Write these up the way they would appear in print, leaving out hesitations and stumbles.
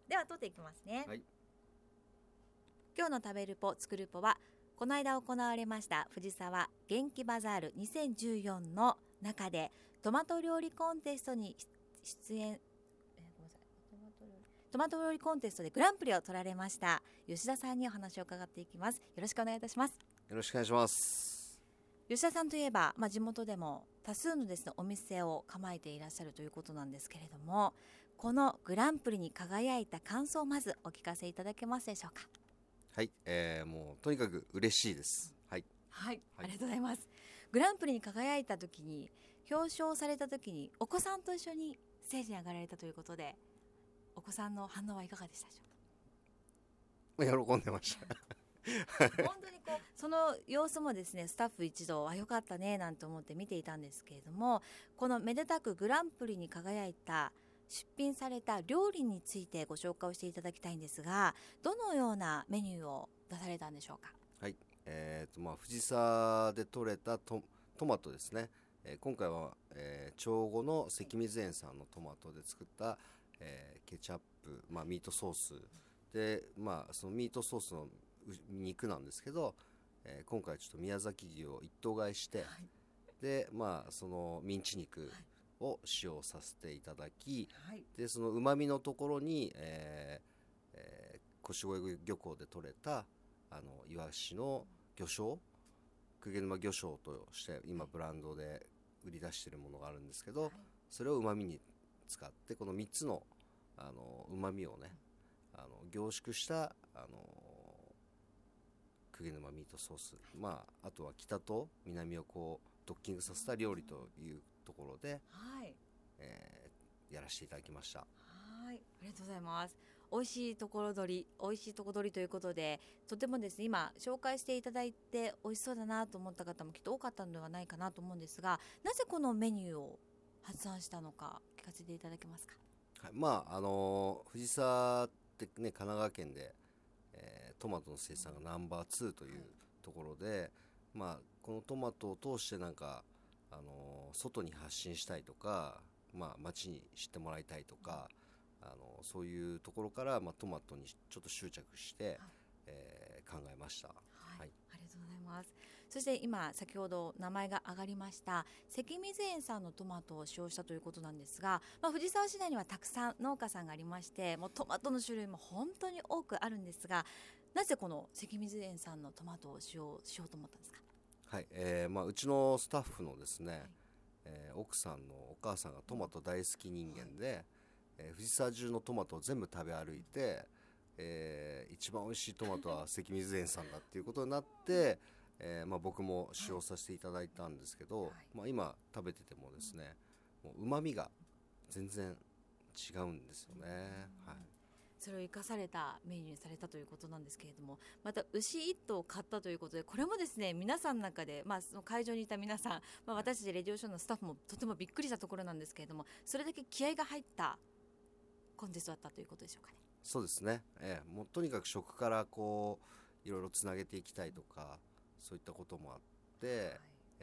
では取っていきますね。 はい。 今日の食べるポ作るポはこの間行われました藤沢元気バザール2014の中でトマト料理コンテストに出演トマト料理コンテストでグランプリを取られました吉田さんにお話を伺っていきます。よろしくお願いいたします。 よろしくお願いします。 吉田さんといえば、地元でも多数のですねお店を構えていらっしゃるということなんですけれども、このグランプリに輝いた感想をまずお聞かせいただけますでしょうか。 はい、もうとにかく嬉しいです。はい、 はい、ありがとうございます。グランプリに輝いた時に、表彰された時にお子さんと一緒にステージに上がられたということで、お子さんの反応はいかがでしたでしょうか。 喜んでました本当にその様子もですね、スタッフ一同良かったねなんて思って見ていたんですけれども、このめでたくグランプリに輝いた出品された料理についてご紹介をしていただきたいんですが、どのようなメニューを出されたんでしょうか。 はい、藤沢で採れたトマトですね。今回は、長後の関水園さんのトマトで作った、ケチャップ、ミートソースで、そのミートソースの肉なんですけど、今回ちょっと宮崎牛を一頭買いして、でそのミンチ肉を使用させていただき、でそのうまみのところに、腰越漁港で採れたイワシの魚醤、鵠沼魚醤として今ブランドで売り出しているものがあるんですけど、それをうまみに使ってこの3つのうまみをね凝縮した鵠沼ミートソース、あとは北と南をドッキングさせた料理というところで、やらせていただきました。 はい、ありがとうございます。美味しいところ取りということで、とてもですね今紹介していただいて美味しそうだなと思った方もきっと多かったのではないかなと思うんですが、なぜこのメニューを発案したのか聞かせていただけますか。 はい、藤沢ってね神奈川県で、トマトの生産がナンバー2というところで、このトマトを通して外に発信したいとか、街に知ってもらいたいとか、そういうところから、トマトにちょっと執着して、考えました。 ありがとうございます。そして今先ほど名前が挙がりました関水園さんのトマトを使用したということなんですが、藤沢市内にはたくさん農家さんがありまして、もうトマトの種類も本当に多くあるんですが、なぜこの関水園さんのトマトを使用しようと思ったんですか。 はい、うちのスタッフのですね、奥さんのお母さんがトマト大好き人間で、藤沢中のトマトを全部食べ歩いて、一番美味しいトマトは関水園さんだっていうことになって僕も使用させていただいたんですけど、今食べててもですね、もう旨味が全然違うんですよね。 それを生かされたメニューにされたということなんですけれども、また牛1頭を買ったということで、これもですね皆さんの中で、その会場にいた皆さん、私たちレディオショーのスタッフもとてもびっくりしたところなんですけれども、それだけ気合が入ったコンテストだったということでしょうかね。 そうですね、もうとにかく食からいろいろつなげていきたいとか、そういったこともあって、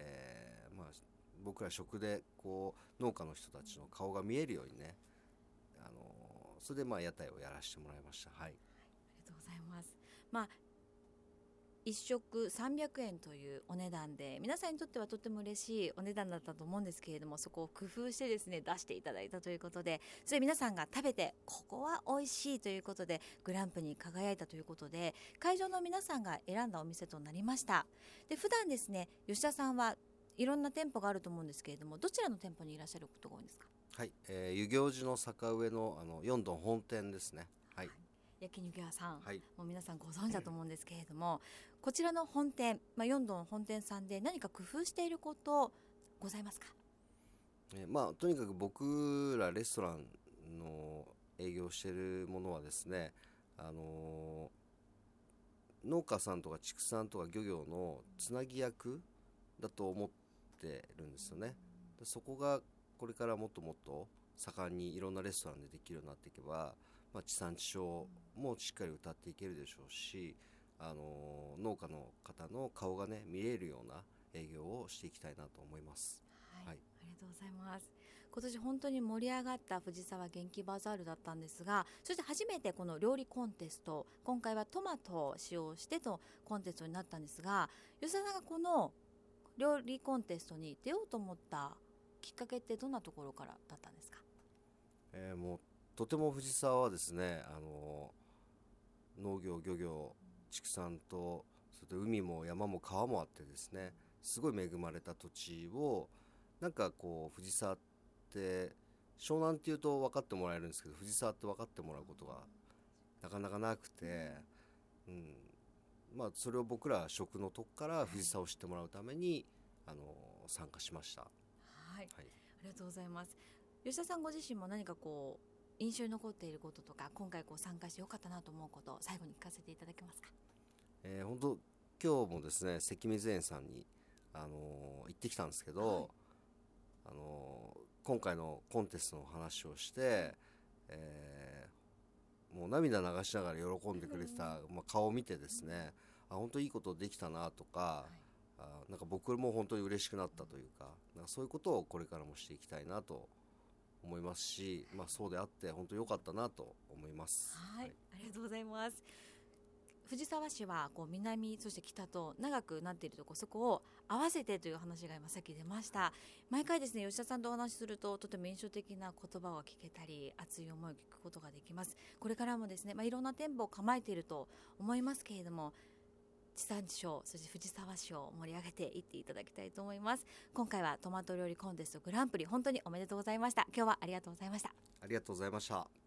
僕ら食で農家の人たちの顔が見えるようにね、それで屋台をやらせてもらいました。 ありがとうございます。1食300円というお値段で、皆さんにとってはとても嬉しいお値段だったと思うんですけれども、そこを工夫してですね出していただいたということで、それ皆さんが食べてここは美味しいということでグランプリに輝いたということで、会場の皆さんが選んだお店となりました。で、普段ですね吉田さんはいろんな店舗があると思うんですけれども、どちらの店舗にいらっしゃることが多いんですか。 はい、遊行寺の坂上の四丼本店ですね。 焼肉屋さん、もう皆さんご存知だと思うんですけれども、こちらの本店、四丼本店さんで何か工夫していることございますか。 とにかく僕らレストランの営業しているものはですね、農家さんとか畜産とか漁業のつなぎ役だと思ってるんですよね。でそこがこれからもっともっと盛んにいろんなレストランでできるようになっていけば、地産地消もしっかり歌っていけるでしょうし、農家の方の顔がね見れるような営業をしていきたいなと思います。 ありがとうございます。 今年本当に盛り上がった藤沢元気バザールだったんですが、そして初めてこの料理コンテスト、今回はトマトを使用してのコンテストになったんですが、吉田さんがこの料理コンテストに出ようと思ったきっかけってどんなところからだったんですか？ もうとても藤沢はですね、農業漁業畜産と、それと海も山も川もあってですね、すごい恵まれた土地を、なんかこう藤沢って湘南っていうと分かってもらえるんですけど、藤沢って分かってもらうことがなかなかなくて、まあそれを僕ら食のとこから藤沢を知ってもらうために参加しました。 はい、ありがとうございます。吉田さんご自身も何かこう印象に残っていることとか、今回こう参加してよかったなと思うことを最後に聞かせていただけますか？ 本当今日もですね、関水園さんに、行ってきたんですけど、今回のコンテストの話をして、もう涙流しながら喜んでくれてた、顔を見てですね、本当いいことできたなとか、なんか僕も本当に嬉しくなったというか、なんかそういうことをこれからもしていきたいなと思いますし、そうであって本当に良かったなと思います。 はい、ありがとうございます。藤沢市はこう南そして北と長くなっているところ、そこを合わせてという話が今さっき出ました。毎回ですね、吉田さんとお話しするととても印象的な言葉を聞けたり、熱い思いを聞くことができます。これからもですね、いろんな店舗を構えていると思いますけれども、地産地消、そして藤沢市を盛り上げていっていただきたいと思います。今回はトマト料理コンテストグランプリ、本当におめでとうございました。今日はありがとうございました。 ありがとうございました。